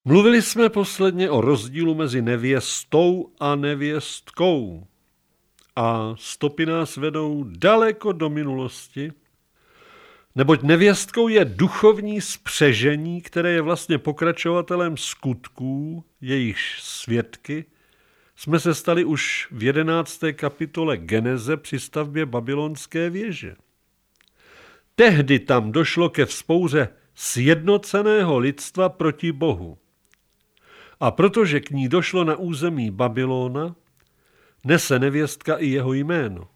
Mluvili jsme posledně o rozdílu mezi nevěstou a nevěstkou. A stopy nás vedou daleko do minulosti, neboť nevěstkou je duchovní spřežení, které je vlastně pokračovatelem skutků, jejichž svědky jsme se stali už v 11. kapitole Geneze při stavbě babylonské věže. Tehdy tam došlo ke vzpouře sjednoceného lidstva proti Bohu. A protože k ní došlo na území Babylona, nese nevěstka i jeho jméno.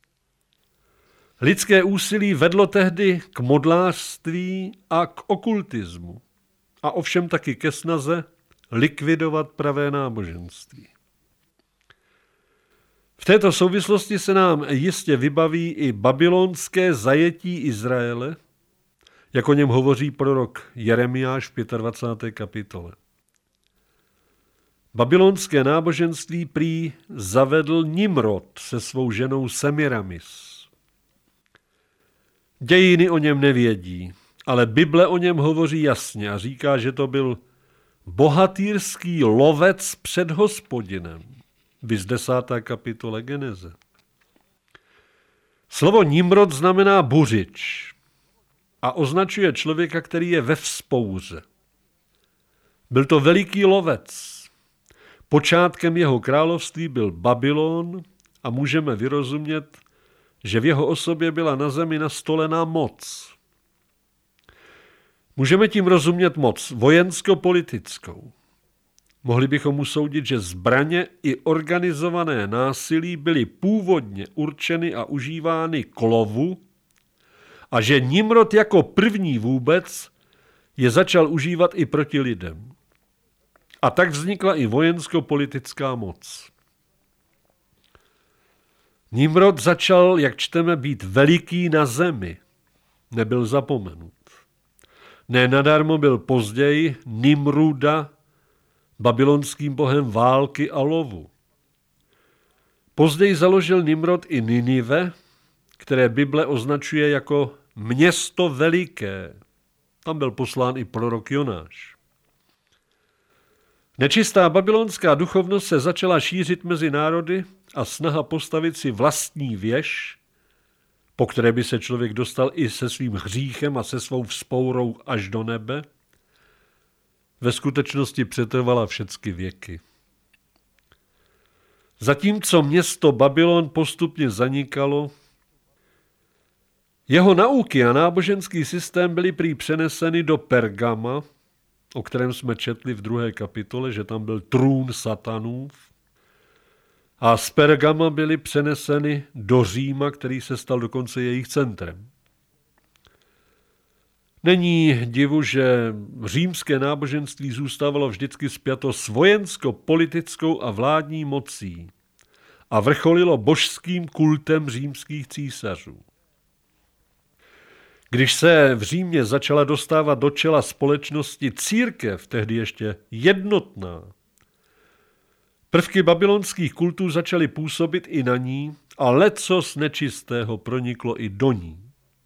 Lidské úsilí vedlo tehdy k modlářství a k okultismu, a ovšem taky ke snaze likvidovat pravé náboženství. V této souvislosti se nám jistě vybaví i babylonské zajetí Izraele, jak o něm hovoří prorok Jeremiáš v 25. kapitole. Babylonské náboženství prý zavedl Nimrod se svou ženou Semiramis. Dějiny o něm nevědí, ale Bible o něm hovoří jasně a říká, že to byl bohatýrský lovec před Hospodinem. Viz 10. kapitole Geneze. Slovo Nimrod znamená buřič a označuje člověka, který je ve vzpouře. Byl to veliký lovec. Počátkem jeho království byl Babylon a můžeme vyrozumět, že v jeho osobě byla na zemi nastolená moc. Můžeme tím rozumět moc vojensko-politickou. Mohli bychom usoudit, že zbraně i organizované násilí byly původně určeny a užívány k lovu a že Nimrod jako první vůbec je začal užívat i proti lidem. A tak vznikla i vojensko-politická moc. Nimrod začal, jak čteme, být veliký na zemi. Nebyl zapomenut. Ne nadarmo byl později Nimruda babylonským bohem války a lovu. Později založil Nimrod i Ninive, které Bible označuje jako město veliké. Tam byl poslán i prorok Jonáš. Nečistá babylonská duchovnost se začala šířit mezi národy a snaha postavit si vlastní věž, po které by se člověk dostal i se svým hříchem a se svou vzpourou až do nebe, ve skutečnosti přetrvala všechny věky. Zatímco město Babylon postupně zanikalo, jeho nauky a náboženský systém byly prý přeneseny do Pergama, o kterém jsme četli v 2. kapitole, že tam byl trůn satanův, a z Pergama byly přeneseny do Říma, který se stal dokonce jejich centrem. Není divu, že římské náboženství zůstávalo vždycky spjato s vojensko-politickou a vládní mocí a vrcholilo božským kultem římských císařů. Když se v Římě začala dostávat do čela společnosti církev, tehdy ještě jednotná, prvky babylonských kultů začaly působit i na ní a lecos nečistého proniklo i do ní.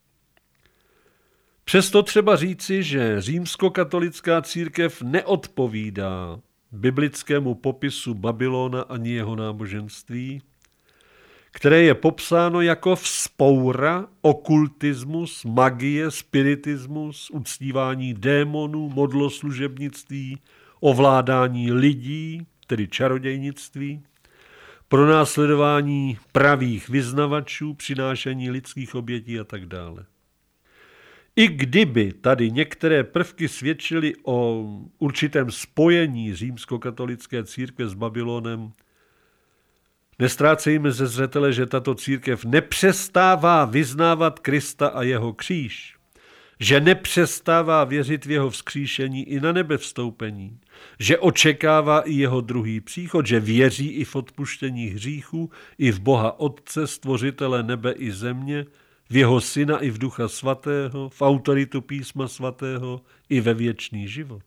Přesto třeba říci, že římskokatolická církev neodpovídá biblickému popisu Babylona ani jeho náboženství, které je popsáno jako vzpoura, okultismus, magie, spiritismus, uctívání démonů, modloslužebnictví, ovládání lidí, tedy čarodějnictví, pronásledování pravých vyznavačů, přinášení lidských obětí a tak dále. I kdyby tady některé prvky svědčily o určitém spojení římskokatolické církve s Babylonem, nestrácejme ze zřetele, že tato církev nepřestává vyznávat Krista a jeho kříž, že nepřestává věřit v jeho vzkříšení i na nebevstoupení, že očekává i jeho druhý příchod, že věří i v odpuštění hříchů, i v Boha Otce, stvořitele nebe i země, v jeho Syna i v Ducha Svatého, v autoritu Písma Svatého i ve věčný život.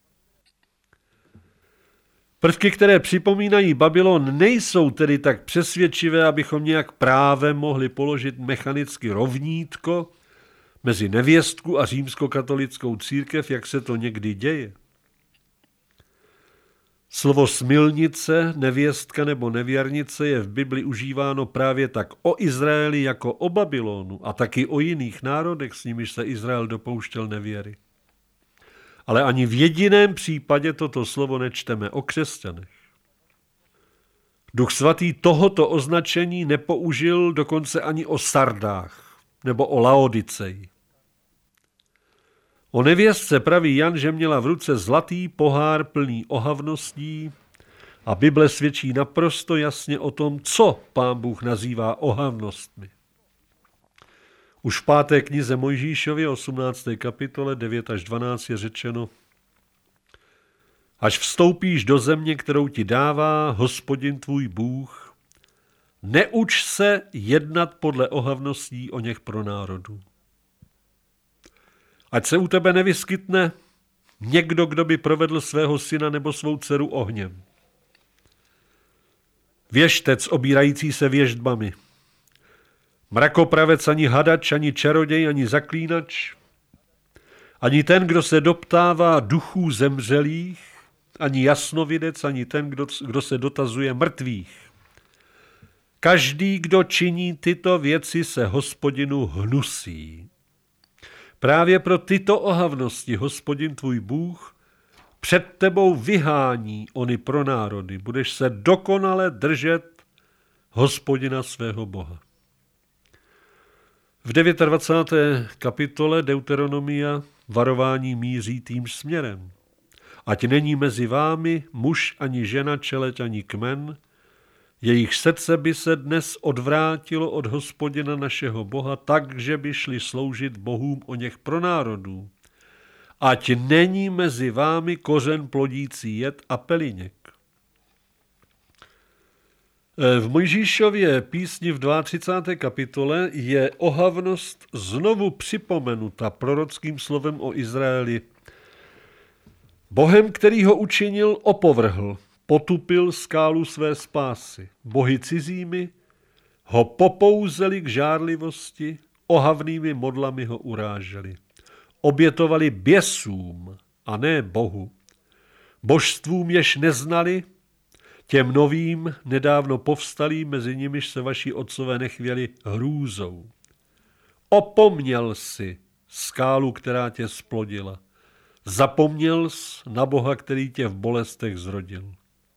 Prvky, které připomínají Babylon, nejsou tedy tak přesvědčivé, abychom nějak právem mohli položit mechanicky rovnítko mezi nevěstku a římskokatolickou církev, jak se to někdy děje. Slovo smilnice, nevěstka nebo nevěrnice je v Bibli užíváno právě tak o Izraeli jako o Babylonu a taky o jiných národech, s nimiž se Izrael dopouštěl nevěry. Ale ani v jediném případě toto slovo nečteme o křesťanech. Duch svatý tohoto označení nepoužil dokonce ani o Sardách nebo o Laodiceji. O nevěstce praví Jan, že měla v ruce zlatý pohár plný ohavností a Bible svědčí naprosto jasně o tom, co Pán Bůh nazývá ohavnostmi. Už v 5. knize Mojžíšově 18. kapitole 9 až 12 je řečeno: Až vstoupíš do země, kterou ti dává Hospodin tvůj Bůh, neuč se jednat podle ohavností o něch pro národů. Ať se u tebe nevyskytne někdo, kdo by provedl svého syna nebo svou dceru ohněm. Věštec obírající se věštbami, mrakopravec, ani hadač, ani čaroděj, ani zaklínač, ani ten, kdo se doptává duchů zemřelých, ani jasnovidec, ani ten, kdo se dotazuje mrtvých. Každý, kdo činí tyto věci, se Hospodinu hnusí. Právě pro tyto ohavnosti Hospodin tvůj Bůh před tebou vyhání ony pro národy. Budeš se dokonale držet Hospodina svého Boha. V 29. kapitole Deuteronomia varování míří týmž směrem. Ať není mezi vámi muž ani žena, čeleť ani kmen, jejich srdce by se dnes odvrátilo od Hospodina našeho Boha tak, že by šli sloužit bohům o něch pro národů. Ať není mezi vámi kořen plodící jed a peliněk. V Mojžíšově písni v 32. kapitole je ohavnost znovu připomenuta prorockým slovem o Izraeli. Bohem, který ho učinil, opovrhl, potupil skálu své spásy. Bohy cizími ho popouzeli k žárlivosti, ohavnými modlami ho uráželi. Obětovali běsům a ne Bohu. Božstvům, jež neznali, těm novým, nedávno povstalým, mezi nimiž se vaši otcové nechvěli hrůzou. Opomněl si skálu, která tě splodila. Zapomněl jsi na Boha, který tě v bolestech zrodil.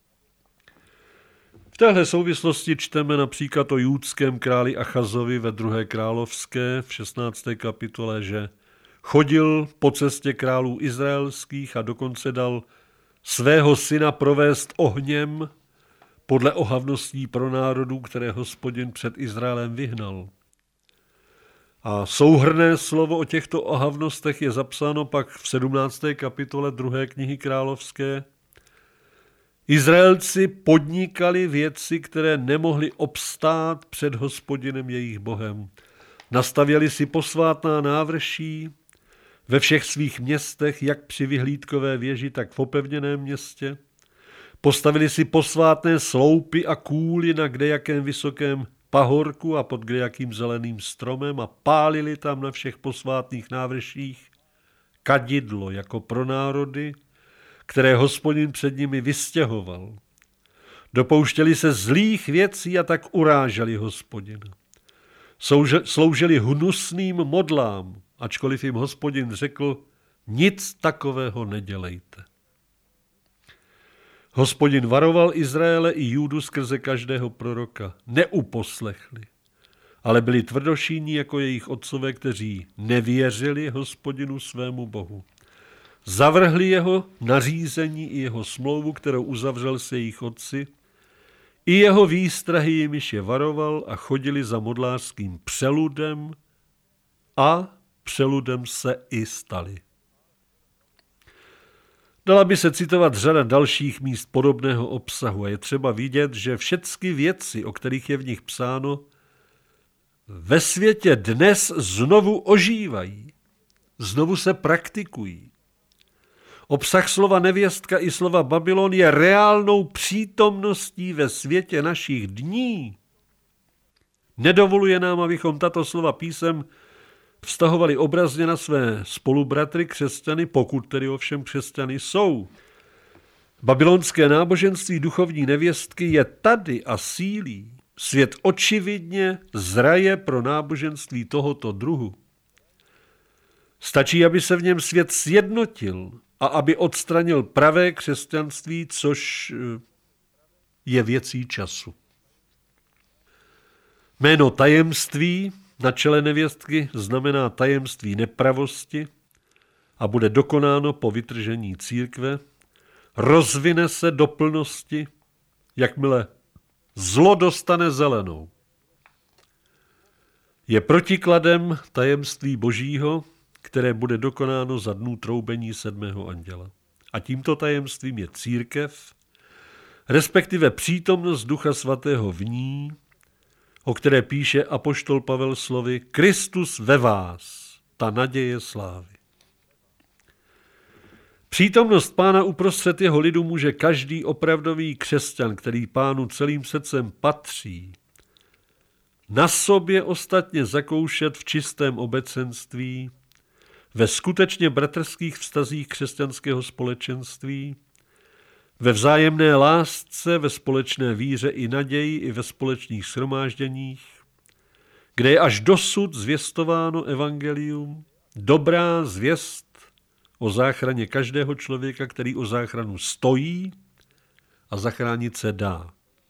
V téhle souvislosti čteme například o judském králi Achazovi ve 2. královské v 16. kapitole, že chodil po cestě králů izraelských a dokonce dal svého syna provést ohněm podle ohavností pro národů, které Hospodin před Izraelem vyhnal. A souhrnné slovo o těchto ohavnostech je zapsáno pak v 17. kapitole 2. knihy královské. Izraelci podnikali věci, které nemohly obstát před Hospodinem jejich Bohem. Nastavěli si posvátná návrší ve všech svých městech, jak při vyhlídkové věži, tak v opevněném městě. Postavili si posvátné sloupy a kůly na kdejakém vysokém pahorku a pod kdejakým zeleným stromem a pálili tam na všech posvátných návrších kadidlo jako pro národy, které Hospodin před nimi vystěhoval. Dopouštěli se zlých věcí a tak uráželi Hospodina. Sloužili hnusným modlám, ačkoliv jim Hospodin řekl, nic takového nedělejte. Hospodin varoval Izraele i Judu skrze každého proroka. Neuposlechli, ale byli tvrdošíní jako jejich otcové, kteří nevěřili Hospodinu svému Bohu. Zavrhli jeho nařízení i jeho smlouvu, kterou uzavřel se jejich otci, i jeho výstrahy, jimiž je varoval, a chodili za modlářským přeludem a přeludem se i stali. Dala by se citovat řada dalších míst podobného obsahu a je třeba vidět, že všechny věci, o kterých je v nich psáno, ve světě dnes znovu ožívají, znovu se praktikují. Obsah slova nevěstka i slova Babylon je reálnou přítomností ve světě našich dní. Nedovoluje nám, abychom tato slova písem vztahovali obrazně na své spolubratry křesťany, pokud tedy ovšem křesťany jsou. Babylonské náboženství duchovní nevěstky je tady a sílí. Svět očividně zraje pro náboženství tohoto druhu. Stačí, aby se v něm svět sjednotil a aby odstranil pravé křesťanství, což je věcí času. Jméno tajemství na čele nevěstky znamená tajemství nepravosti a bude dokonáno po vytržení církve, rozvine se do plnosti, jakmile zlo dostane zelenou. Je protikladem tajemství Božího, které bude dokonáno za dnů troubení 7. anděla. A tímto tajemstvím je církev, respektive přítomnost Ducha Svatého v ní, o které píše apoštol Pavel slovy Kristus ve vás, ta naděje slávy. Přítomnost Pána uprostřed jeho lidu může každý opravdový křesťan, který Pánu celým srdcem patří, na sobě ostatně zakoušet v čistém obecenství, ve skutečně bratrských vztazích křesťanského společenství, ve vzájemné lásce, ve společné víře i naději, i ve společných shromážděních, kde je až dosud zvěstováno evangelium, dobrá zvěst o záchraně každého člověka, který o záchranu stojí a zachránit se dá.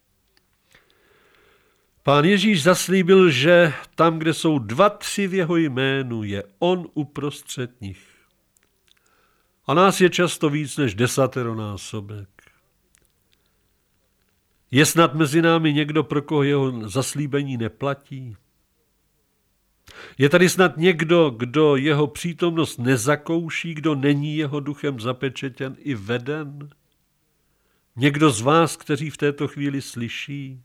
Pán Ježíš zaslíbil, že tam, kde jsou 2, 3 v jeho jménu, je on uprostřed nich. A nás je často víc než 10násobek. Je snad mezi námi někdo, pro koho jeho zaslíbení neplatí? Je tady snad někdo, kdo jeho přítomnost nezakouší, kdo není jeho duchem zapečetěn i veden? Někdo z vás, kteří v této chvíli slyší?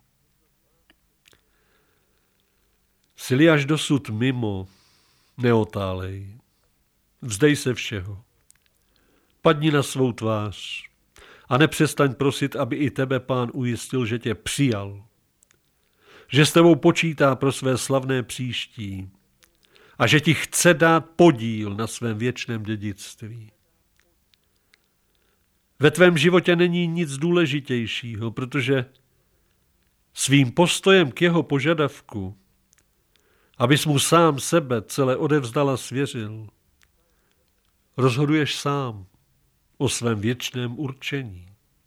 Jsi-li až dosud mimo, neotálej. Vzdej se všeho. Padni na svou tvář a nepřestaň prosit, aby i tebe Pán ujistil, že tě přijal, že s tebou počítá pro své slavné příští a že ti chce dát podíl na svém věčném dědictví. Ve tvém životě není nic důležitějšího, protože svým postojem k jeho požadavku, abys mu sám sebe celé odevzdal a svěřil, rozhoduješ sám o svém věčném určení.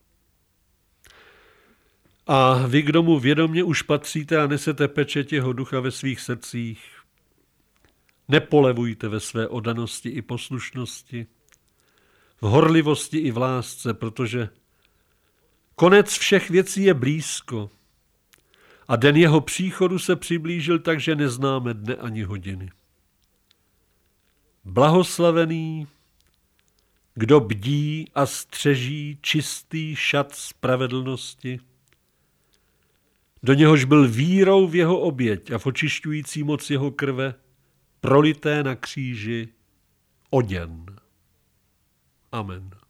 A vy, kdo mu vědomě už patříte a nesete pečeť jeho ducha ve svých srdcích, nepolevujte ve své oddanosti i poslušnosti, v horlivosti i v lásce, protože konec všech věcí je blízko a den jeho příchodu se přiblížil tak, že neznáme dne ani hodiny. Blahoslavený, kdo bdí a střeží čistý šat spravedlnosti, do něhož byl vírou v jeho oběť a v očišťující moc jeho krve prolité na kříži oděn. Amen.